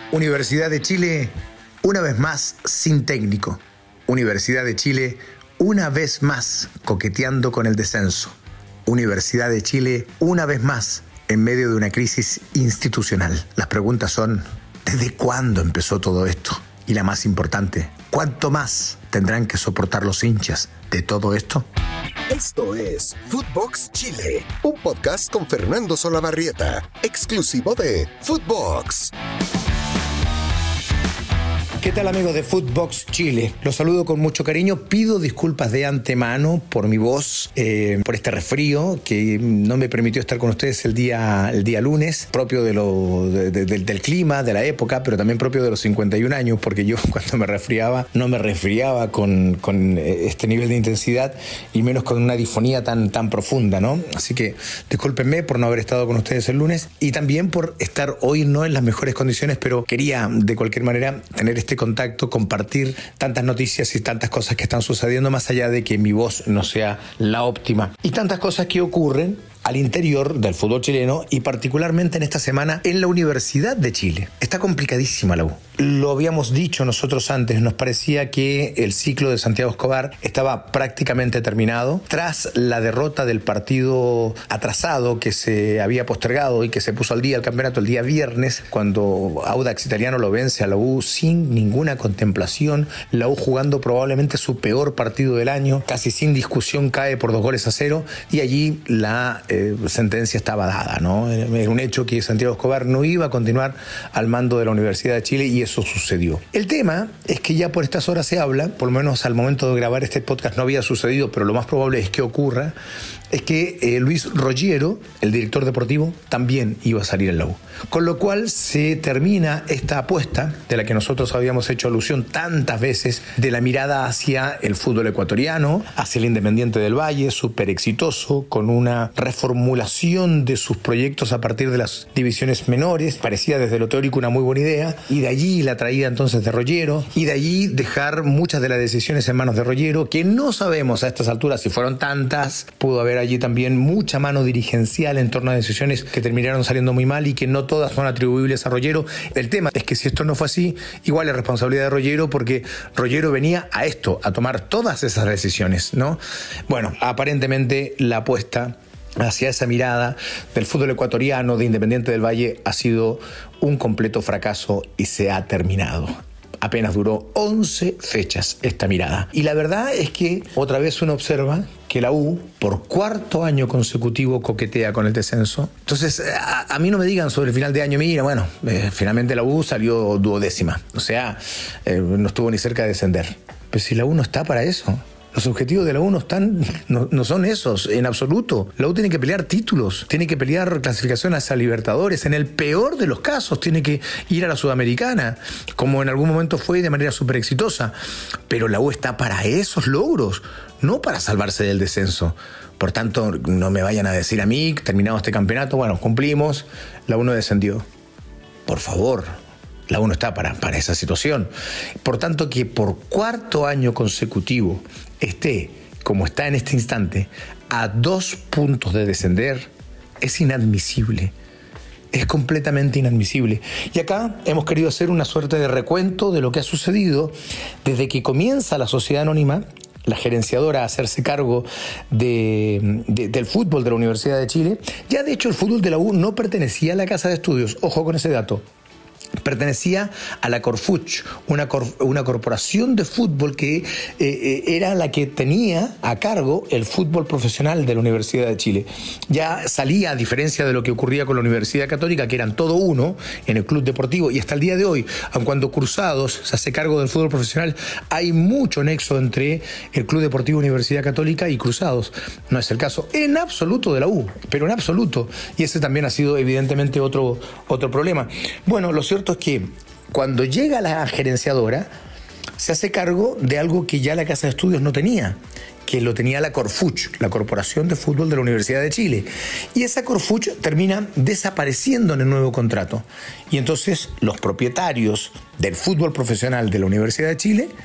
Universidad de Chile, una vez más sin técnico. Universidad de Chile, una vez más coqueteando con el descenso. Universidad de Chile, una vez más en medio de una crisis institucional. Las preguntas son, ¿desde cuándo empezó todo esto? Y la más importante, ¿cuánto más tendrán que soportar los hinchas de todo esto? Esto es Footbox Chile, un podcast con Fernando Solabarrieta, exclusivo de Footbox. ¿Qué tal, amigos de Footbox Chile? Los saludo con mucho cariño. Pido disculpas de antemano por mi voz, por este resfrío que no me permitió estar con ustedes el día lunes, propio del clima, de la época, pero también propio de los 51 años, porque yo cuando me resfriaba, no me resfriaba con este nivel de intensidad y menos con una disfonía tan profunda, ¿no? Así que discúlpenme por no haber estado con ustedes el lunes y también por estar hoy no en las mejores condiciones, pero quería de cualquier manera tener este contacto, compartir tantas noticias y tantas cosas que están sucediendo, más allá de que mi voz no sea la óptima. Y tantas cosas que ocurren al interior del fútbol chileno y particularmente en esta semana en la Universidad de Chile. Está complicadísima la U. Lo habíamos dicho nosotros antes, nos parecía que el ciclo de Santiago Escobar estaba prácticamente terminado. Tras la derrota del partido atrasado que se había postergado y que se puso al día el campeonato el día viernes, cuando Audax Italiano lo vence a la U sin ninguna contemplación, la U jugando probablemente su peor partido del año, casi sin discusión cae por 2-0 y allí la sentencia estaba dada, ¿no? Era un hecho que Santiago Escobar no iba a continuar al mando de la Universidad de Chile y eso sucedió. El tema es que ya por estas horas se habla, por lo menos al momento de grabar este podcast no había sucedido, pero lo más probable es que ocurra, es que Luis Roggiero, el director deportivo, también iba a salir en la U. Con lo cual se termina esta apuesta, de la que nosotros habíamos hecho alusión tantas veces, de la mirada hacia el fútbol ecuatoriano, hacia el Independiente del Valle, súper exitoso, con una reformulación de sus proyectos a partir de las divisiones menores, parecía desde lo teórico una muy buena idea, y de allí la traída entonces de Roggiero, y de allí dejar muchas de las decisiones en manos de Roggiero, que no sabemos a estas alturas si fueron tantas, pudo haber allí también mucha mano dirigencial en torno a decisiones que terminaron saliendo muy mal y que no todas son atribuibles a Roggiero. El tema es que si esto no fue así, igual es responsabilidad de Roggiero, porque Roggiero venía a esto, a tomar todas esas decisiones, ¿no? Bueno, aparentemente la apuesta hacia esa mirada del fútbol ecuatoriano, de Independiente del Valle, ha sido un completo fracaso y se ha terminado. Apenas duró 11 fechas esta mirada. Y la verdad es que otra vez uno observa que la U, por cuarto año consecutivo, coquetea con el descenso. Entonces, a mí no me digan sobre el final de año, mira, bueno, finalmente la U salió duodécima. O sea, no estuvo ni cerca de descender. Pero si la U no está para eso. Los objetivos de la U no son esos, en absoluto. La U tiene que pelear títulos, tiene que pelear clasificación hacia Libertadores. En el peor de los casos, tiene que ir a la Sudamericana, como en algún momento fue de manera súper exitosa. Pero la U está para esos logros, no para salvarse del descenso. Por tanto, no me vayan a decir a mí, terminado este campeonato, bueno, cumplimos, la U no descendió. Por favor. La U no está para esa situación. Por tanto, que por cuarto año consecutivo esté, como está en este instante, a 2 puntos de descender, es inadmisible. Es completamente inadmisible. Y acá hemos querido hacer una suerte de recuento de lo que ha sucedido desde que comienza la sociedad anónima, la gerenciadora, a hacerse cargo del fútbol de la Universidad de Chile. Ya de hecho el fútbol de la U no pertenecía a la Casa de Estudios, ojo con ese dato. Pertenecía a la Corfuch, una corporación de fútbol que era la que tenía a cargo el fútbol profesional de la Universidad de Chile. Ya salía, a diferencia de lo que ocurría con la Universidad Católica, que eran todo uno en el club deportivo, y hasta el día de hoy, aun cuando Cruzados se hace cargo del fútbol profesional, hay mucho nexo entre el Club Deportivo Universidad Católica y Cruzados. No es el caso en absoluto de la U, pero en absoluto. Y ese también ha sido evidentemente otro problema. Bueno, lo cierto es que cuando llega la gerenciadora se hace cargo de algo que ya la Casa de Estudios no tenía, que lo tenía la Corfuch, la Corporación de Fútbol de la Universidad de Chile. Y esa Corfuch termina desapareciendo en el nuevo contrato. Y entonces los propietarios del fútbol profesional de la Universidad de Chile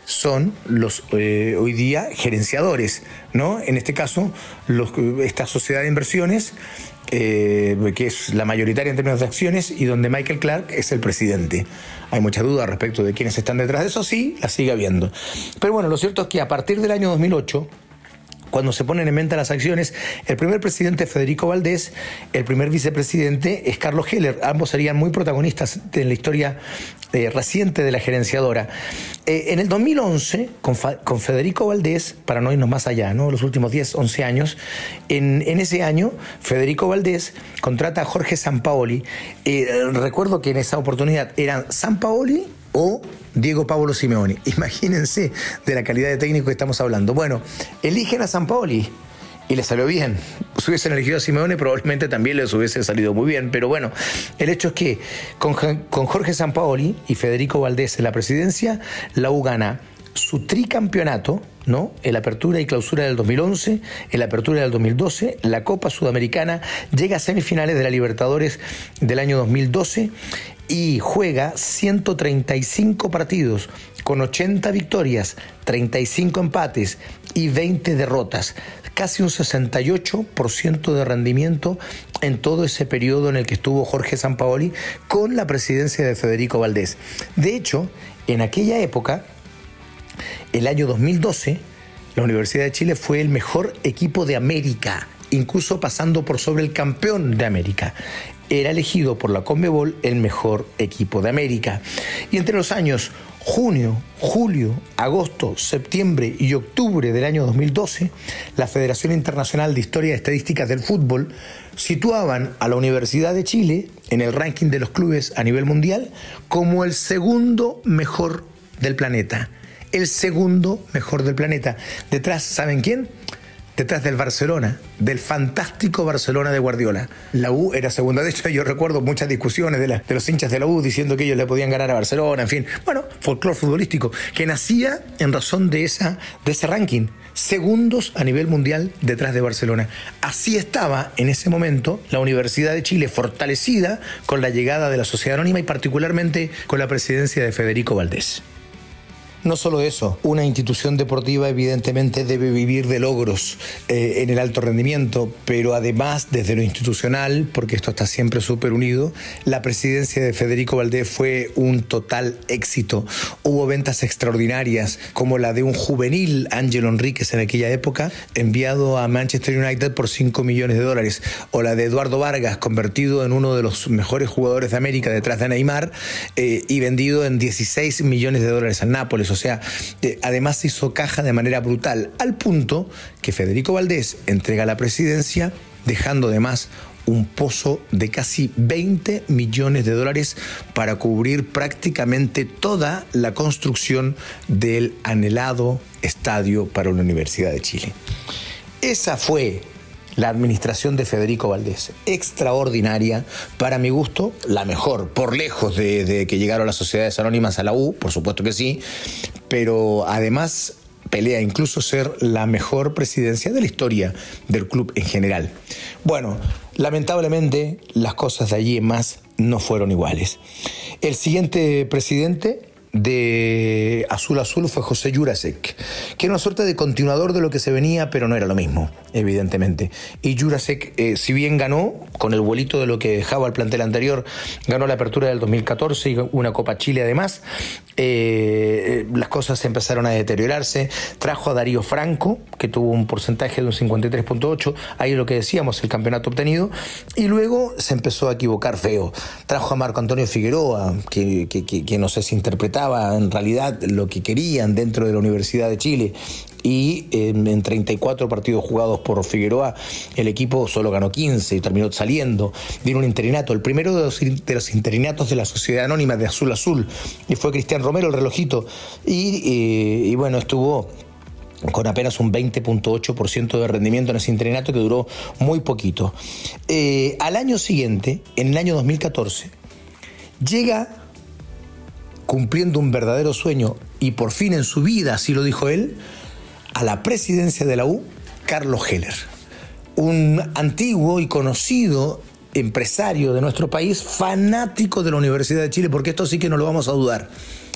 son los hoy día gerenciadores, ¿no? En este caso, esta sociedad de inversiones, que es la mayoritaria en términos de acciones y donde Michael Clark es el presidente. Hay mucha duda respecto de quiénes están detrás de eso, sí, la sigue habiendo. Pero bueno, lo cierto es que a partir del año 2008, cuando se ponen en venta las acciones, el primer presidente es Federico Valdés, el primer vicepresidente es Carlos Heller. Ambos serían muy protagonistas en la historia reciente de la gerenciadora. En el 2011, con Federico Valdés, para no irnos más allá, ¿no? Los últimos 10, 11 años, en ese año, Federico Valdés contrata a Jorge Sampaoli. Recuerdo que en esa oportunidad eran Sampaoli o Diego Pablo Simeone. Imagínense de la calidad de técnico que estamos hablando. Bueno, eligen a Sampaoli y le salió bien. Si hubiesen elegido a Simeone, probablemente también les hubiese salido muy bien. Pero bueno, el hecho es que con Jorge Sampaoli y Federico Valdés en la presidencia, la U gana su tricampeonato, ¿no? El Apertura y Clausura del 2011, el Apertura del 2012, la Copa Sudamericana, llega a semifinales de la Libertadores del año 2012 y juega 135 partidos con 80 victorias, 35 empates y 20 derrotas. Casi un 68% de rendimiento en todo ese periodo en el que estuvo Jorge Sampaoli con la presidencia de Federico Valdés. De hecho, en aquella época, el año 2012, la Universidad de Chile fue el mejor equipo de América, incluso pasando por sobre el campeón de América. Era elegido por la Conmebol el mejor equipo de América. Y entre los años junio, julio, agosto, septiembre y octubre del año 2012, la Federación Internacional de Historia y Estadísticas del Fútbol situaban a la Universidad de Chile en el ranking de los clubes a nivel mundial como el segundo mejor del planeta. El segundo mejor del planeta. Detrás, ¿saben quién? Detrás del Barcelona, del fantástico Barcelona de Guardiola. La U era segunda. De hecho, yo recuerdo muchas discusiones de los hinchas de la U diciendo que ellos le podían ganar a Barcelona, en fin. Bueno, folclore futbolístico, que nacía en razón de ese ranking. Segundos a nivel mundial detrás de Barcelona. Así estaba en ese momento la Universidad de Chile, fortalecida con la llegada de la Sociedad Anónima y particularmente con la presidencia de Federico Valdés. No solo eso, una institución deportiva evidentemente debe vivir de logros en el alto rendimiento, pero además desde lo institucional, porque esto está siempre súper unido, la presidencia de Federico Valdés fue un total éxito. Hubo ventas extraordinarias, como la de un juvenil, Ángelo Enríquez en aquella época, enviado a Manchester United por $5 millones, o la de Eduardo Vargas, convertido en uno de los mejores jugadores de América detrás de Neymar, y vendido en $16 millones al Nápoles. O sea, además se hizo caja de manera brutal, al punto que Federico Valdés entrega la presidencia, dejando además un pozo de casi $20 millones para cubrir prácticamente toda la construcción del anhelado estadio para la Universidad de Chile. Esa fue la administración de Federico Valdés, extraordinaria, para mi gusto, la mejor, por lejos de que llegaron las sociedades anónimas a la U, por supuesto que sí, pero además pelea incluso ser la mejor presidencia de la historia del club en general. Bueno, lamentablemente las cosas de allí en más no fueron iguales. El siguiente presidente de Azul Azul fue José Jurasek, que era una suerte de continuador de lo que se venía, pero no era lo mismo, evidentemente. Y Jurasek, si bien ganó, con el vuelito de lo que dejaba el plantel anterior, ganó la Apertura del 2014 y una Copa Chile además, las cosas empezaron a deteriorarse. Trajo a Darío Franco, que tuvo un porcentaje de un 53.8%, ahí es lo que decíamos, el campeonato obtenido, y luego se empezó a equivocar feo. Trajo a Marco Antonio Figueroa, que no sé si interpretaba en realidad lo que querían dentro de la Universidad de Chile, y en 34 partidos jugados por Figueroa el equipo solo ganó 15 y terminó saliendo. Vino un interinato, el primero de los interinatos de la Sociedad Anónima de Azul Azul, y fue Cristian Romero, el relojito, y bueno, estuvo con apenas un 20.8% de rendimiento en ese interinato, que duró muy poquito. Al año siguiente, en el año 2014, llega, cumpliendo un verdadero sueño, y por fin en su vida, así lo dijo él, a la presidencia de la U, Carlos Heller, un antiguo y conocido empresario de nuestro país, fanático de la Universidad de Chile, porque esto sí que no lo vamos a dudar.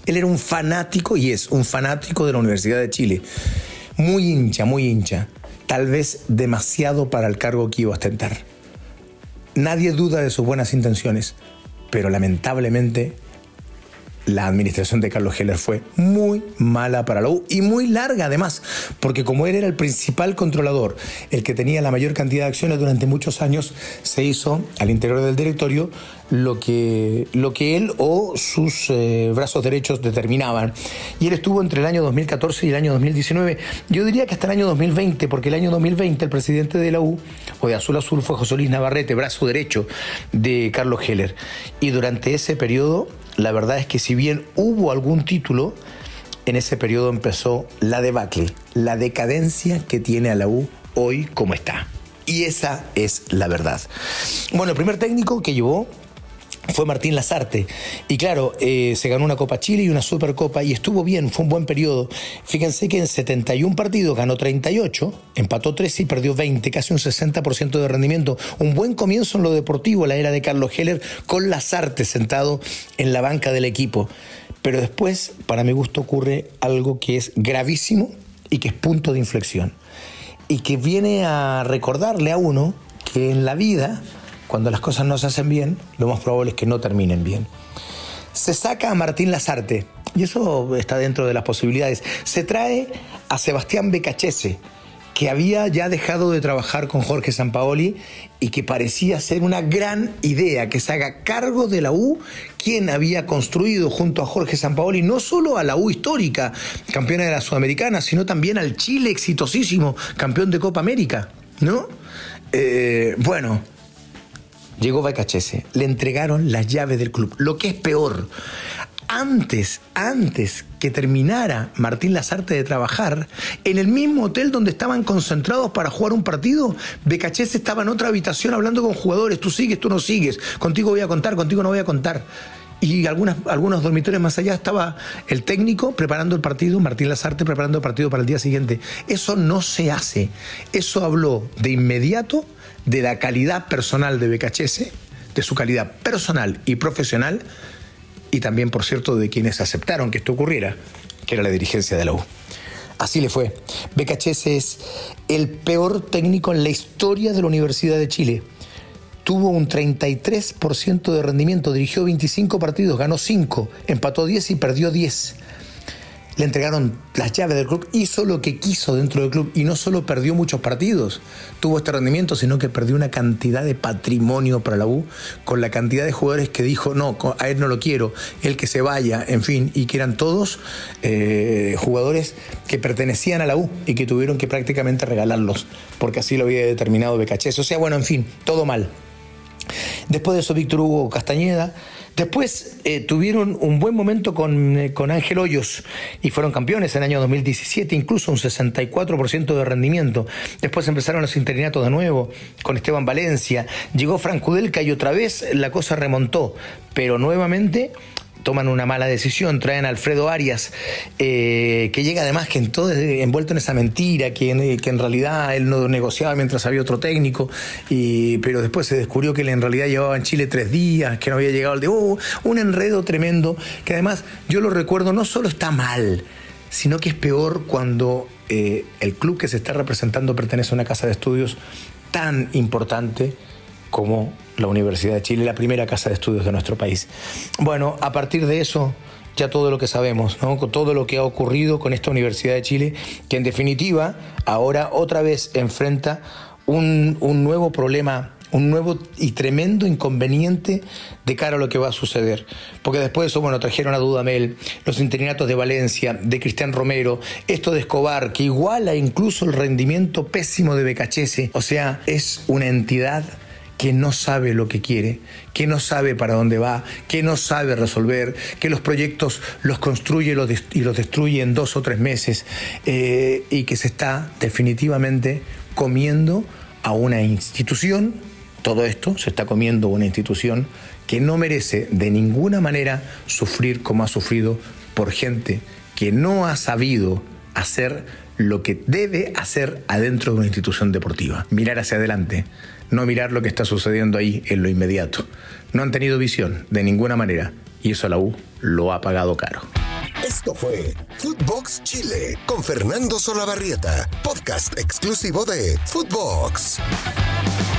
Él era un fanático, y es un fanático de la Universidad de Chile. Muy hincha. Tal vez demasiado para el cargo que iba a ostentar. Nadie duda de sus buenas intenciones, pero lamentablemente la administración de Carlos Heller fue muy mala para la U y muy larga además, porque como él era el principal controlador, el que tenía la mayor cantidad de acciones durante muchos años, se hizo al interior del directorio lo que él o sus brazos derechos determinaban. Y él estuvo entre el año 2014 y el año 2019. Yo diría que hasta el año 2020, porque el año 2020 el presidente de la U, o de Azul Azul, fue José Luis Navarrete, brazo derecho de Carlos Heller. Y durante ese periodo, la verdad es que si bien hubo algún título, en ese periodo empezó la debacle, la decadencia que tiene a la U hoy como está. Y esa es la verdad. Bueno, el primer técnico que llevó fue Martín Lasarte, y claro, se ganó una Copa Chile y una Supercopa y estuvo bien, fue un buen periodo. Fíjense que en 71 partidos ganó 38, empató 13 y perdió 20, casi un 60% de rendimiento. Un buen comienzo en lo deportivo, la era de Carlos Heller, con Lasarte sentado en la banca del equipo. Pero después, para mi gusto, ocurre algo que es gravísimo y que es punto de inflexión, y que viene a recordarle a uno que en la vida, cuando las cosas no se hacen bien, lo más probable es que no terminen bien. Se saca a Martín Lasarte, y eso está dentro de las posibilidades. Se trae a Sebastián Becachese, que había ya dejado de trabajar con Jorge Sampaoli y que parecía ser una gran idea, que se haga cargo de la U, quien había construido junto a Jorge Sampaoli no solo a la U histórica, campeona de la Sudamericana, sino también al Chile exitosísimo, campeón de Copa América, ¿no? Llegó Becachese, le entregaron las llaves del club. Lo que es peor, antes que terminara Martín Lasarte de trabajar, en el mismo hotel donde estaban concentrados para jugar un partido, Becachese estaba en otra habitación hablando con jugadores. Tú sigues, tú no sigues, contigo voy a contar, contigo no voy a contar. Y algunos dormitorios más allá estaba el técnico preparando el partido, Martín Lasarte preparando el partido para el día siguiente. Eso no se hace. Eso habló de inmediato de la calidad personal de Becachese, de su calidad personal y profesional, y también, por cierto, de quienes aceptaron que esto ocurriera, que era la dirigencia de la U. Así le fue. Becachese es el peor técnico en la historia de la Universidad de Chile. Tuvo un 33% de rendimiento, dirigió 25 partidos, ganó 5, empató 10 y perdió 10. Le entregaron las llaves del club, hizo lo que quiso dentro del club y no solo perdió muchos partidos, tuvo este rendimiento, sino que perdió una cantidad de patrimonio para la U, con la cantidad de jugadores que dijo, no, a él no lo quiero, él que se vaya, en fin, y que eran todos jugadores que pertenecían a la U y que tuvieron que prácticamente regalarlos, porque así lo había determinado Becachese. O sea, bueno, en fin, todo mal. Después de eso, Víctor Hugo Castañeda. Después tuvieron un buen momento con Ángel Hoyos y fueron campeones en el año 2017, incluso un 64% de rendimiento. Después empezaron los interinatos de nuevo con Esteban Valencia. Llegó Frank Kudelka y otra vez la cosa remontó, pero nuevamente toman una mala decisión, traen a Alfredo Arias, que llega además que envuelto en esa mentira, que en realidad él no negociaba mientras había otro técnico, pero después se descubrió que él en realidad llevaba en Chile 3 días, que no había llegado un enredo tremendo, que además yo lo recuerdo, no solo está mal, sino que es peor cuando el club que se está representando pertenece a una casa de estudios tan importante como la Universidad de Chile, la primera casa de estudios de nuestro país. Bueno, a partir de eso, ya todo lo que sabemos, ¿no? Todo lo que ha ocurrido con esta Universidad de Chile, que en definitiva ahora otra vez enfrenta un nuevo problema, un nuevo y tremendo inconveniente de cara a lo que va a suceder. Porque después de eso, bueno, trajeron a Dudamel, los interinatos de Valencia, de Cristian Romero, esto de Escobar, que iguala incluso el rendimiento pésimo de Becachese. O sea, es una entidad que no sabe lo que quiere, que no sabe para dónde va, que no sabe resolver, que los proyectos los construye y los destruye en 2 o 3 meses, y que se está definitivamente comiendo a una institución. Todo esto se está comiendo a una institución que no merece de ninguna manera sufrir como ha sufrido por gente que no ha sabido hacer lo que debe hacer adentro de una institución deportiva. Mirar hacia adelante, no mirar lo que está sucediendo ahí en lo inmediato. No han tenido visión de ninguna manera y eso a la U lo ha pagado caro. Esto fue Footbox Chile con Fernando Solabarrieta, podcast exclusivo de Footbox.